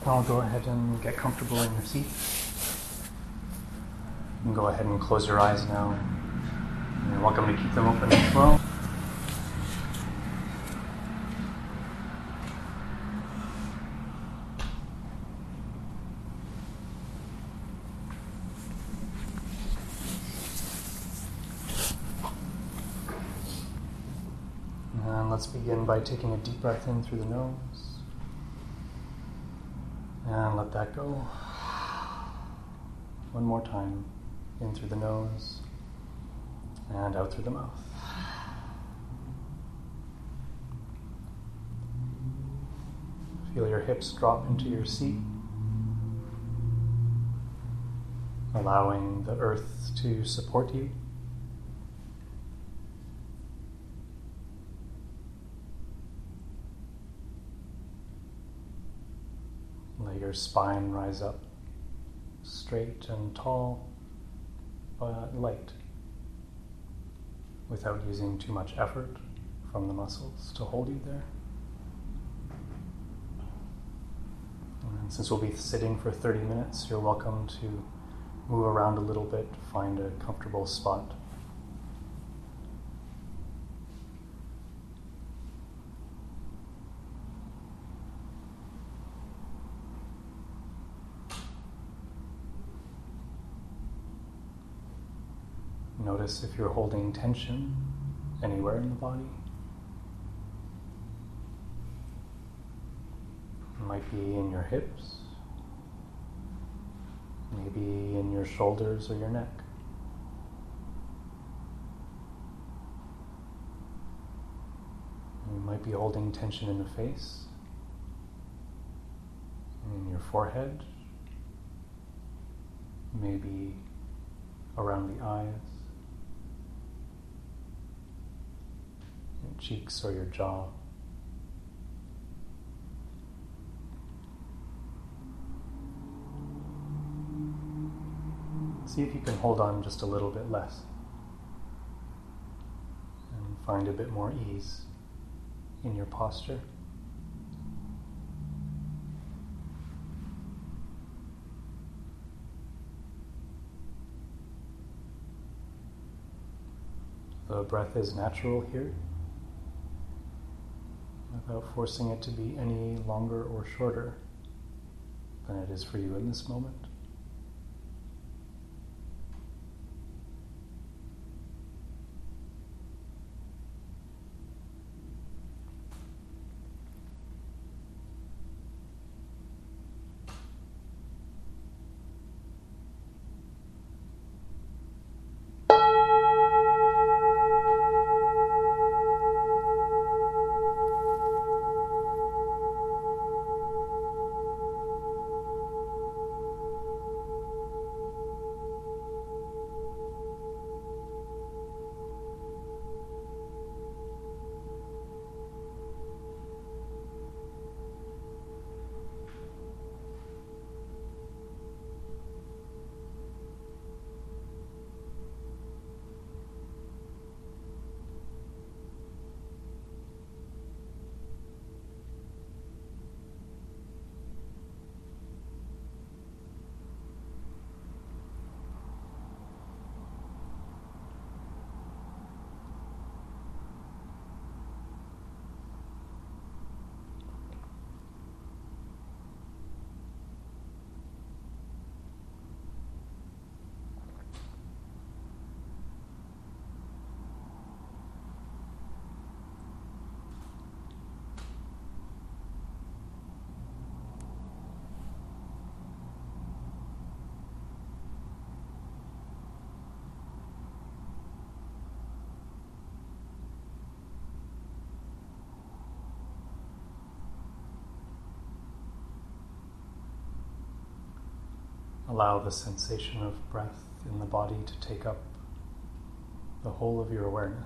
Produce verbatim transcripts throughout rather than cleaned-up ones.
I'll go ahead and get comfortable in your seat. You can go ahead and close your eyes now. You're welcome to keep them open as well. And let's begin by taking a deep breath in through the nose. And let that go. One more time. In through the nose and out through the mouth. Feel your hips drop into your seat, allowing the earth to support you. Let your spine rise up straight and tall, but light, without using too much effort from the muscles to hold you there. And since we'll be sitting for thirty minutes, you're welcome to move around a little bit, find a comfortable spot. Notice if you're holding tension anywhere in the body. It might be in your hips, maybe in your shoulders or your neck. You might be holding tension in the face, in your forehead, maybe around the eyes, your cheeks or your jaw. See if you can hold on just a little bit less and find a bit more ease in your posture. The breath is natural here, without forcing it to be any longer or shorter than it is for you in this moment. Allow the sensation of breath in the body to take up the whole of your awareness.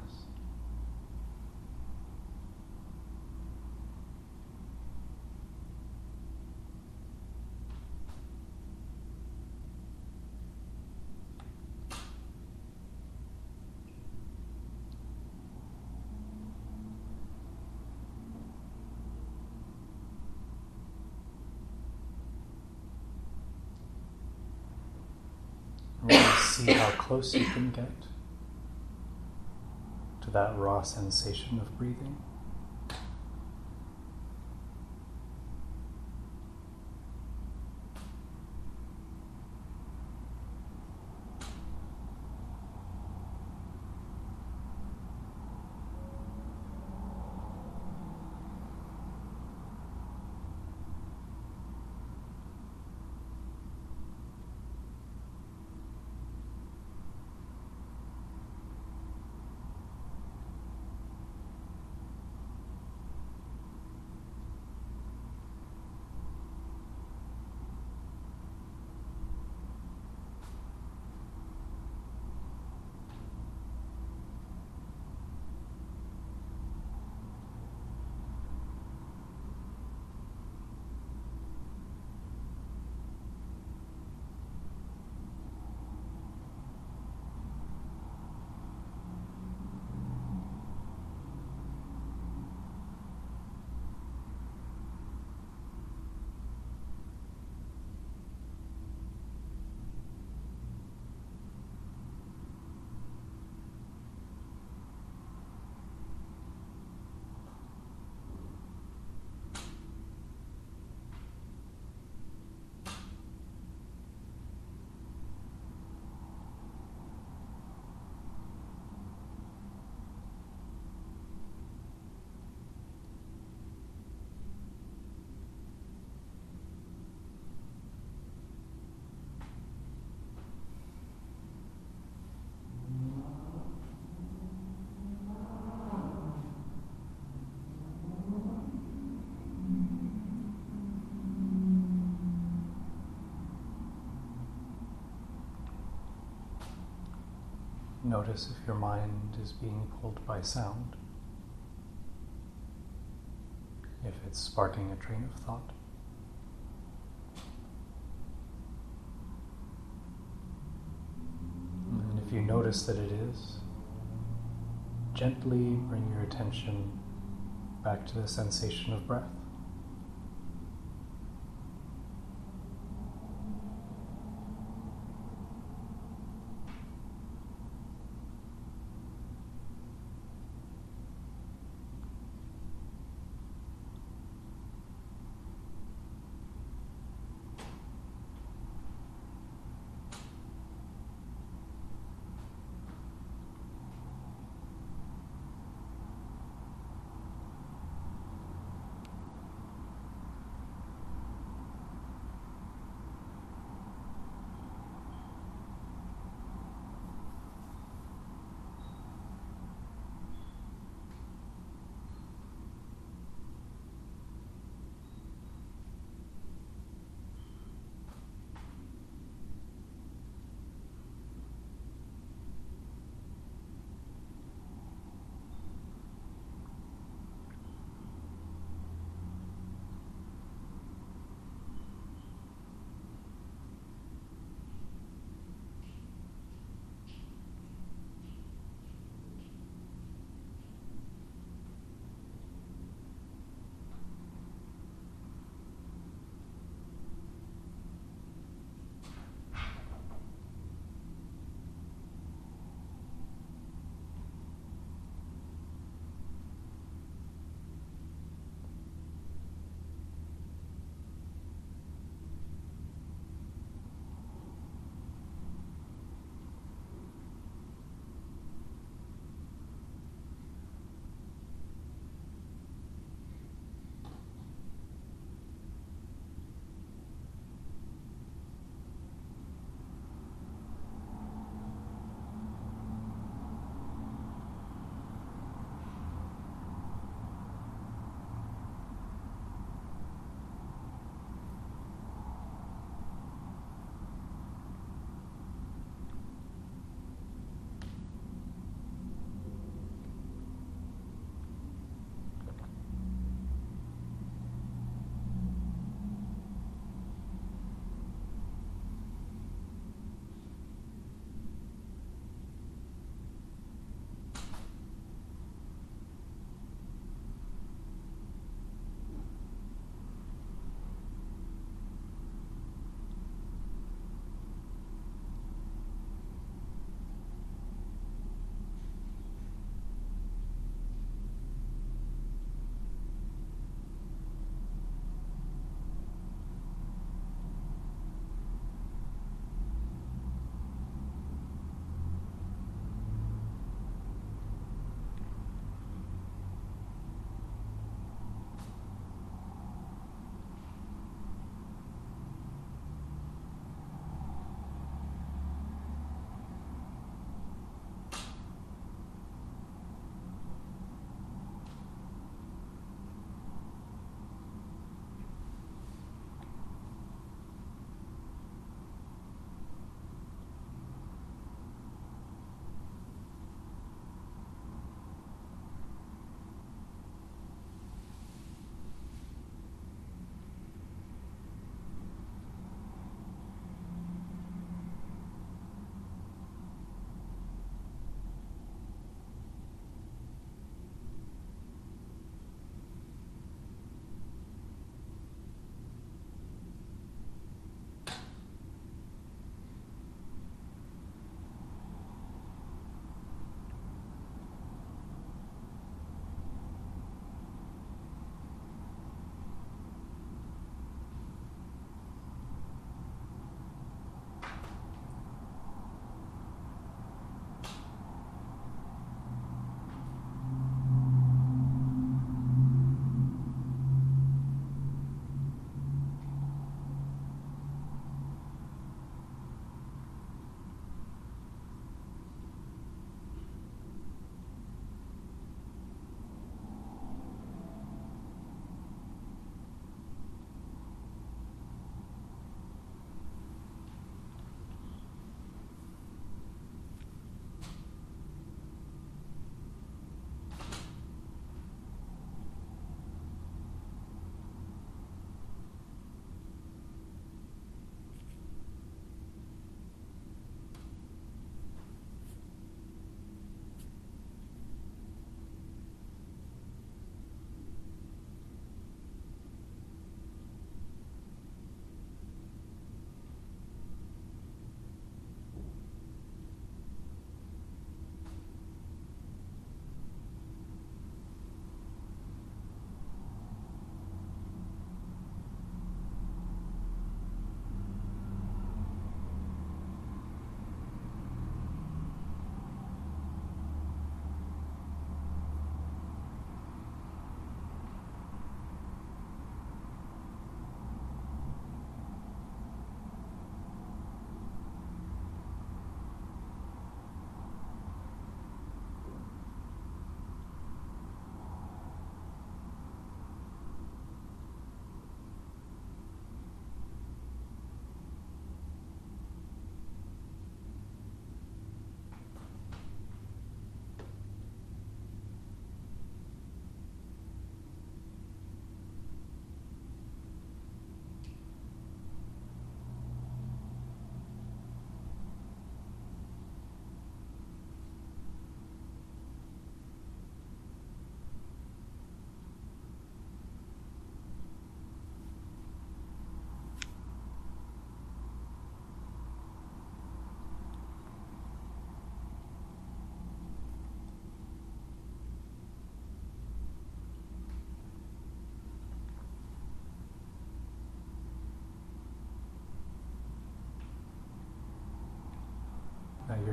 see how close you can get to that raw sensation of breathing. Notice if your mind is being pulled by sound, if it's sparking a train of thought. And if you notice that it is, gently bring your attention back to the sensation of breath.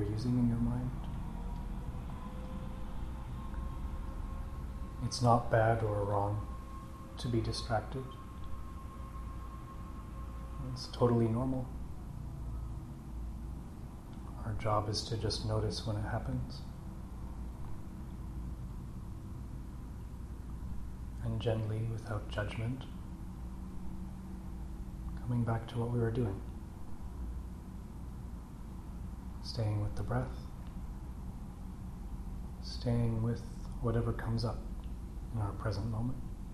using in your mind. It's not bad or wrong to be distracted. It's totally normal. Our job is to just notice when it happens. And gently, without judgment, coming back to what we were doing. Staying with the breath. Staying with whatever comes up in our present moment.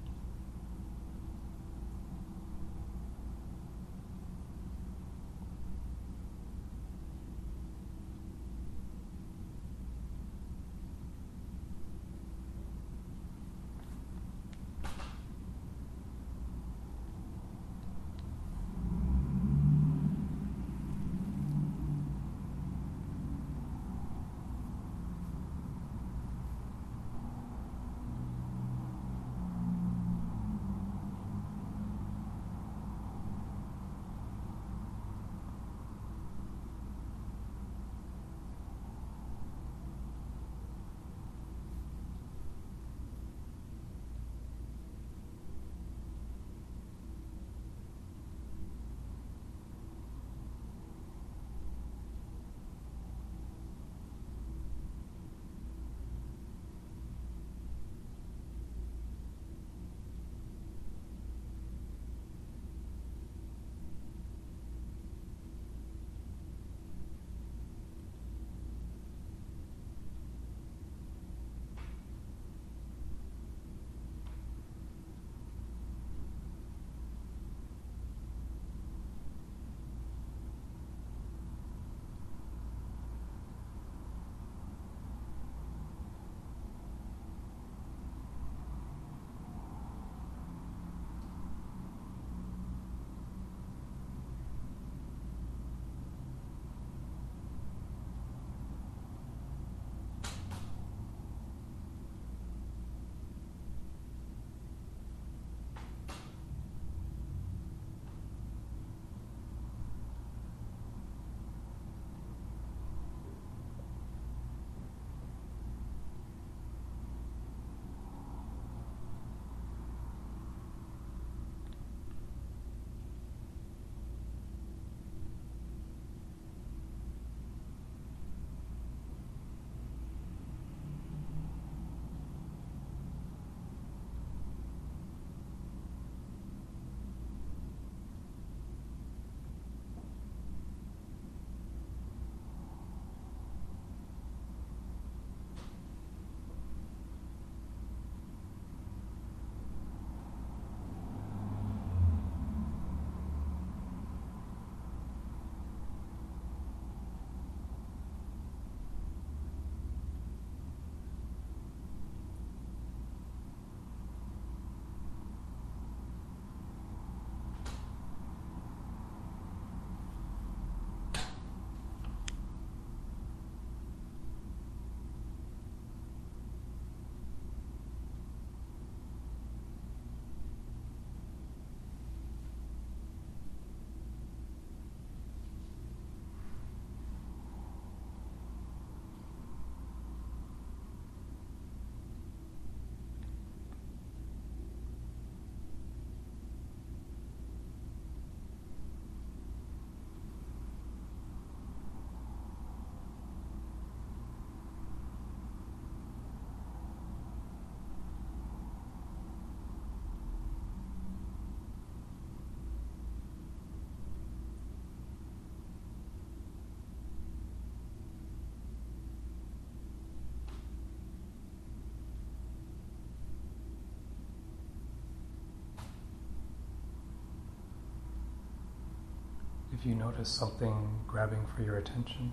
If you notice something grabbing for your attention,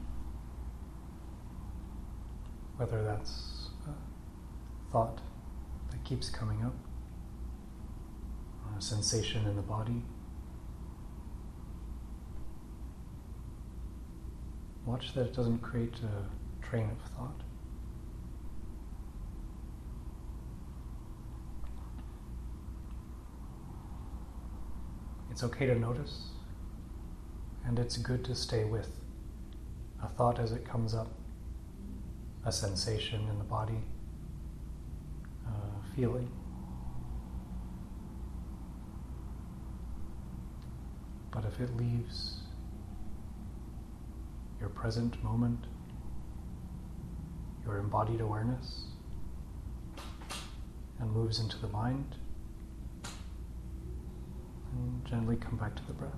whether that's a thought that keeps coming up, or a sensation in the body, watch that it doesn't create a train of thought. It's okay to notice, and it's good to stay with a thought as it comes up, a sensation in the body, a feeling. But if it leaves your present moment, your embodied awareness, and moves into the mind, and gently come back to the breath.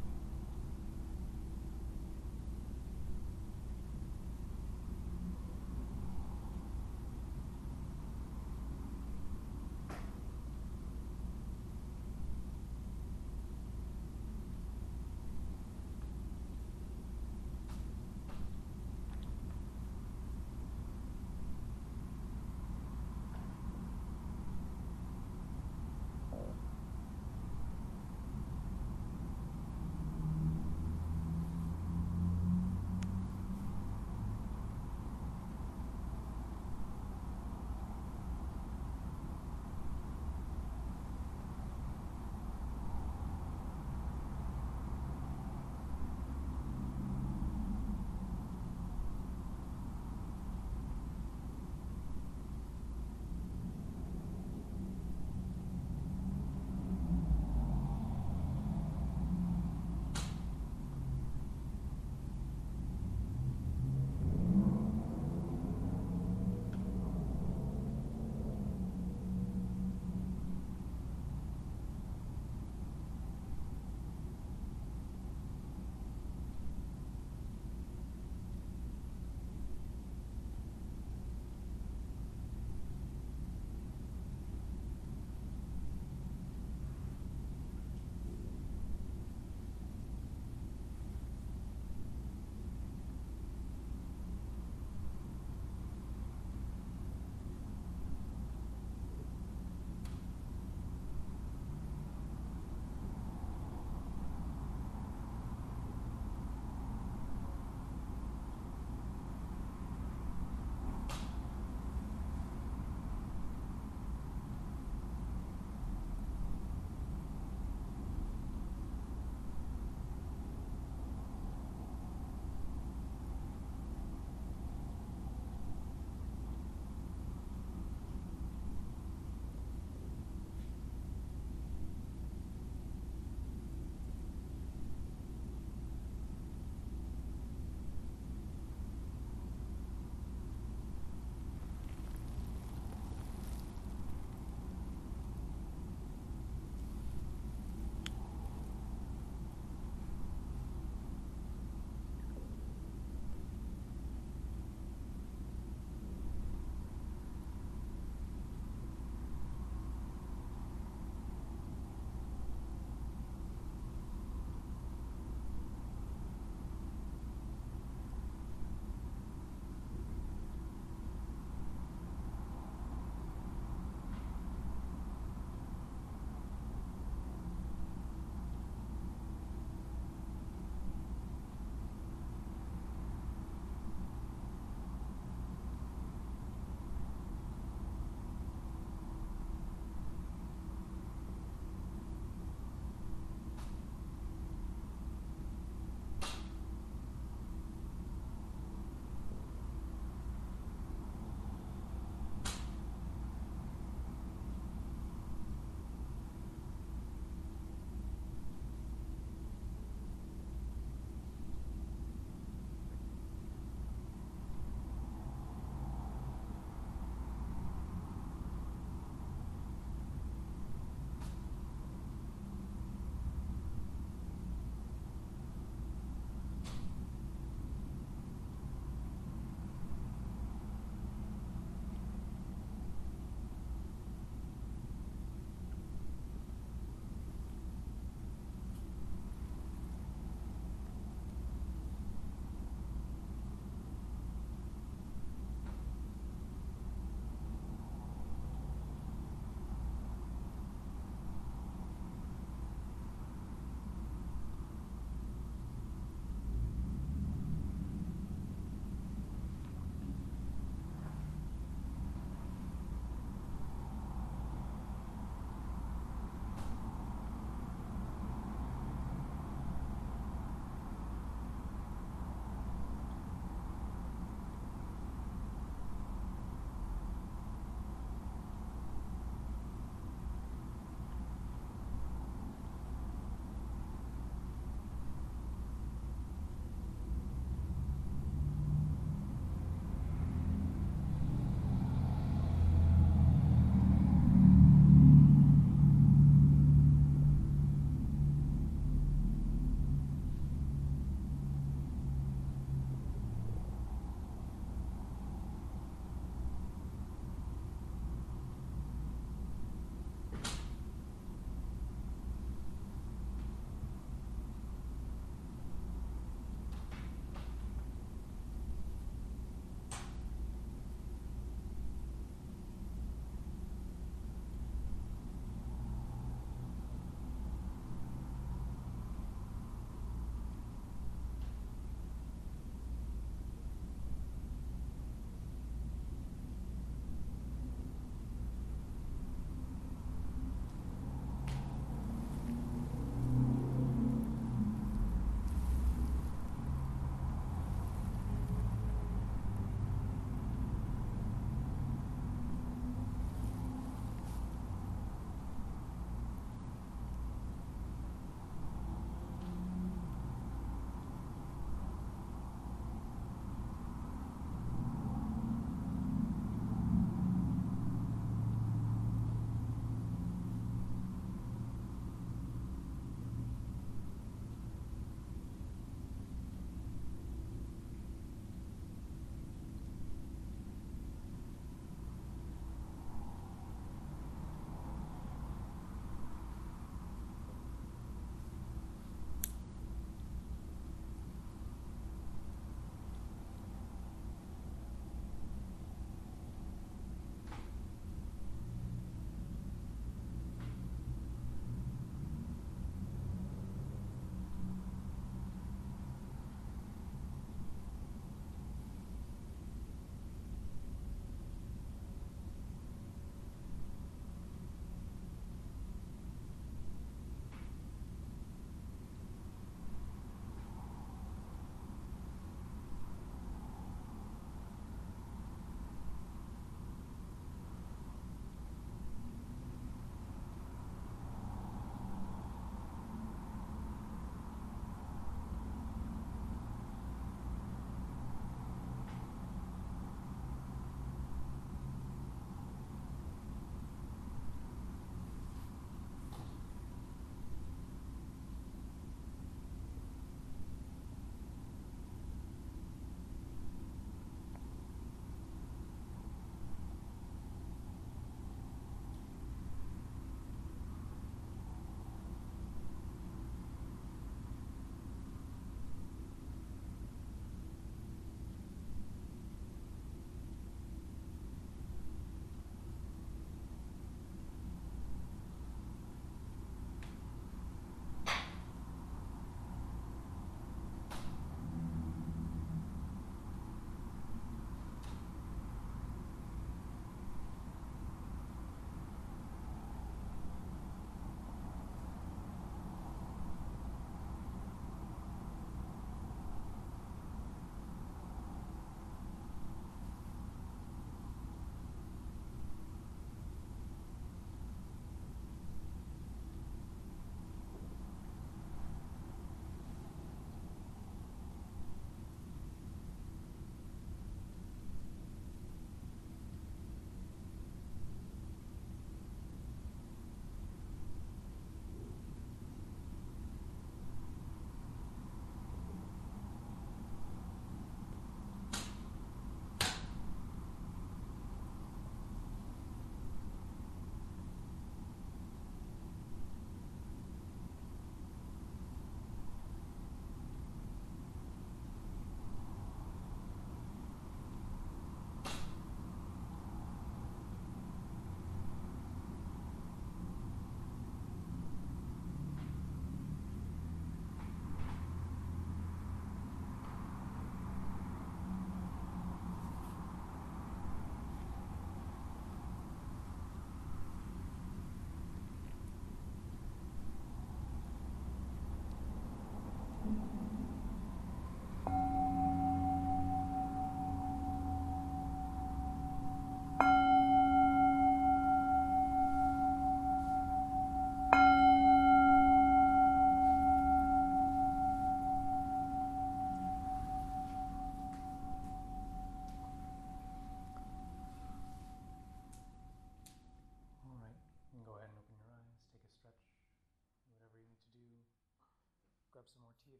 up some more tea if